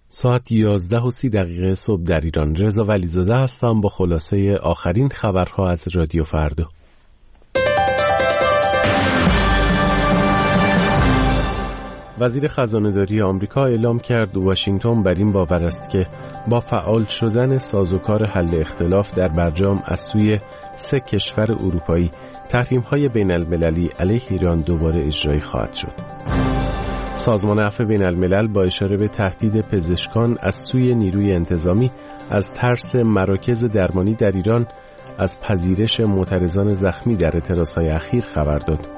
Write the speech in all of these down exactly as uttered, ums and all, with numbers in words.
ساعت یازده و سی دقیقه صبح در ایران. رضا ولیزاده هستم با خلاصه آخرین خبرها از رادیو فردا. وزیر خزانه‌داری آمریکا اعلام کرد واشنگتن بر این باور است که با فعال شدن سازوکار حل اختلاف در برجام از سوی سه کشور اروپایی، تحریم‌های بین‌المللی علیه ایران دوباره اجرایی خواهد شد. سازمان عفو بین‌الملل با اشاره به تهدید پزشکان از سوی نیروی انتظامی از ترس مراکز درمانی در ایران از پذیرش معترضان زخمی در اعتراضهای اخیر خبر داد.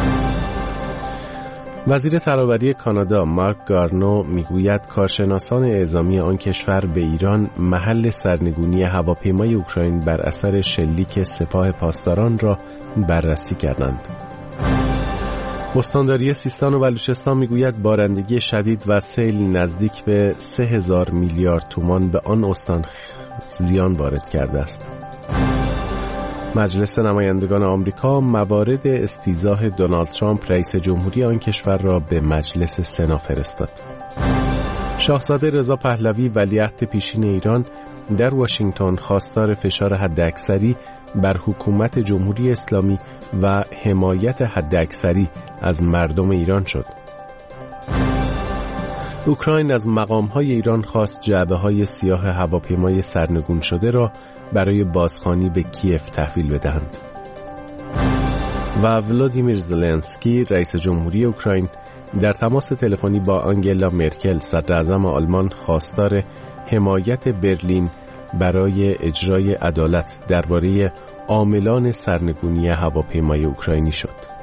وزیر ترابری کانادا مارک گارنو میگوید کارشناسان اعزامی آن کشور به ایران محل سرنگونی هواپیمای اوکراین بر اثر شلیک سپاه پاسداران را بررسی کردند. استانداری سیستان و بلوچستان میگوید بارندگی شدید و سیل نزدیک به سه هزار میلیارد تومان به آن استان زیان وارد کرده است. مجلس نمایندگان آمریکا موارد استیضاح دونالد ترامپ رئیس جمهوری آن کشور را به مجلس سنا فرستاد. شاهزاده رضا پهلوی ولیعهد پیشین ایران در واشنگتن خواستار فشار حداکثری بر حکومت جمهوری اسلامی و حمایت حداکثری از مردم ایران شد. اوکراین از مقام‌های ایران خواست جعبه‌های سیاه هواپیمای سرنگون شده را برای بازخوانی به کیف تحویل بدهند. و ولادیمیر زلنسکی رئیس جمهوری اوکراین در تماس تلفنی با آنگلا مرکل صدراعظم آلمان خواستار حمایت برلین برای اجرای عدالت درباره عاملان سرنگونی هواپیمای اوکراینی شد.